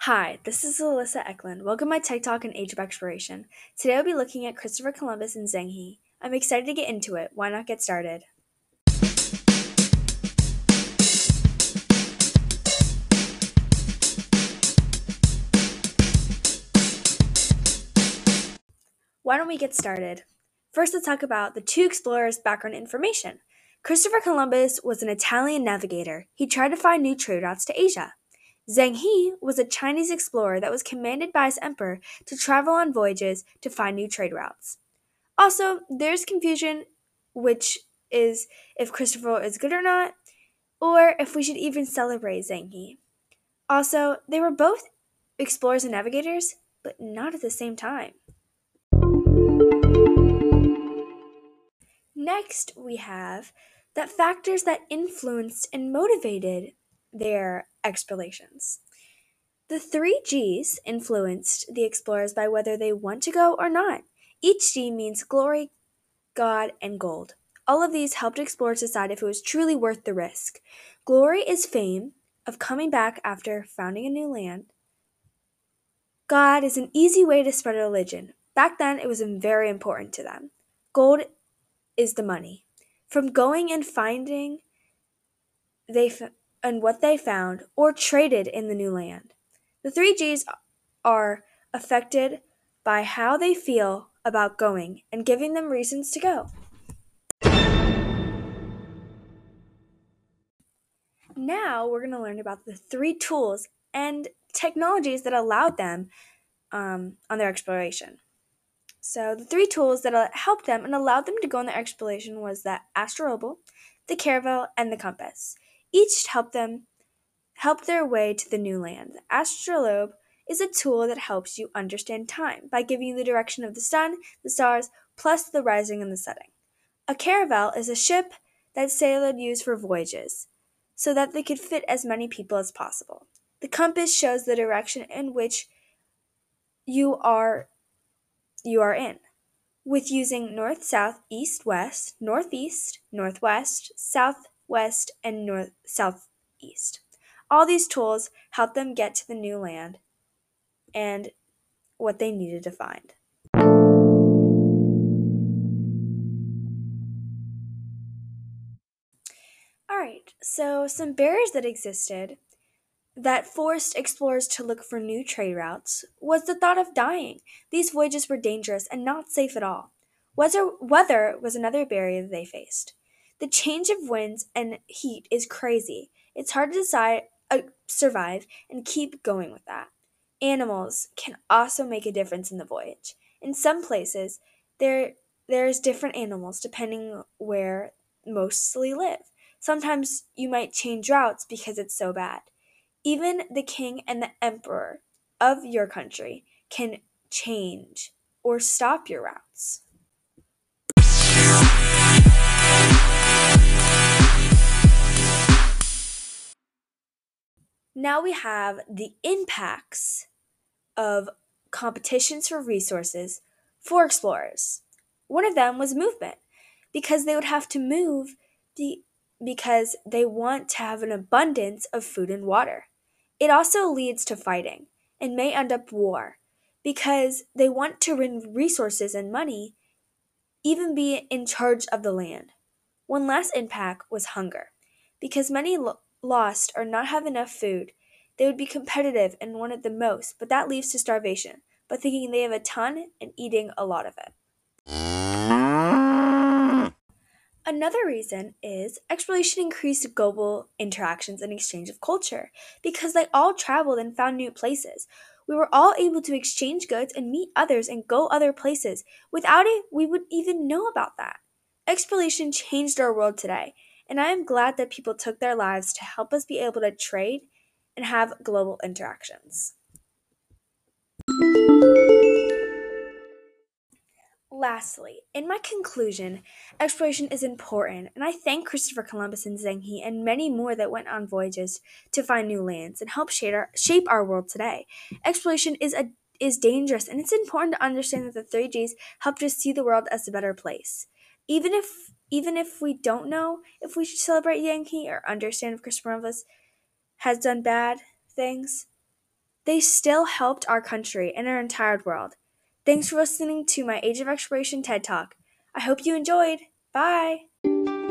Hi, this is Alyssa Eklund. Welcome to my Tech Talk and Age of Exploration. Today I'll be looking at Christopher Columbus and Zheng He. I'm excited to get into it. Why not get started? Why don't we get started? First, let's talk about the two explorers' background information. Christopher Columbus was an Italian navigator. He tried to find new trade routes to Asia. Zheng He was a Chinese explorer that was commanded by his emperor to travel on voyages to find new trade routes. Also, there's confusion, which is if Christopher is good or not, or if we should even celebrate Zheng He. Also, they were both explorers and navigators, but not at the same time. Next, we have the factors that influenced and motivated their explorations. The three G's influenced the explorers by whether they want to go or not. Each G means glory, God, and gold. All of these helped explorers decide if it was truly worth the risk. Glory is fame of coming back after founding a new land. God is an easy way to spread a religion. Back then, it was very important to them. Gold is the money. From going and finding and what they found or traded in the new land. The three G's are affected by how they feel about going and giving them reasons to go. Now we're going to learn about the three tools and technologies that allowed them on their exploration. So the three tools that helped them and allowed them to go on their exploration was the astrolabe, the caravel, and the compass. Each helped their way to the new land. The astrolabe is a tool that helps you understand time by giving you the direction of the sun, the stars, plus the rising and the setting. A caravel is a ship that sailors used for voyages, so that they could fit as many people as possible. The compass shows the direction in which you are in, with using north, south, east, west, northeast, northwest, southwest, and north southeast. All these tools help them get to the new land and what they needed to find. Alright, so some barriers that existed that forced explorers to look for new trade routes was the thought of dying. These voyages were dangerous and not safe at all. Weather was another barrier that they faced. The change of winds and heat is crazy. It's hard to survive and keep going with that. Animals can also make a difference in the voyage. In some places, there's different animals depending where mostly live. Sometimes you might change routes because it's so bad. Even the king and the emperor of your country can change or stop your routes. Now we have the impacts of competitions for resources for explorers. One of them was movement, because they would have to move because they want to have an abundance of food and water. It also leads to fighting and may end up war because they want to win resources and money, even be in charge of the land. One last impact was hunger. Because many lost or not have enough food, they would be competitive and want it the most, but that leads to starvation, by thinking they have a ton and eating a lot of it. Another reason is exploration increased global interactions and exchange of culture because they all traveled and found new places. We were all able to exchange goods and meet others and go other places. Without it, we would even know about that. Exploration changed our world today, and I am glad that people took their lives to help us be able to trade and have global interactions. Lastly, in my conclusion, exploration is important, and I thank Christopher Columbus and Zheng He and many more that went on voyages to find new lands and help shape our world today. Exploration is dangerous, and it's important to understand that the three Gs helped us see the world as a better place. Even if we don't know if we should celebrate Zheng He or understand if Christopher Columbus has done bad things, they still helped our country and our entire world. Thanks for listening to my Age of Exploration TED Talk. I hope you enjoyed. Bye!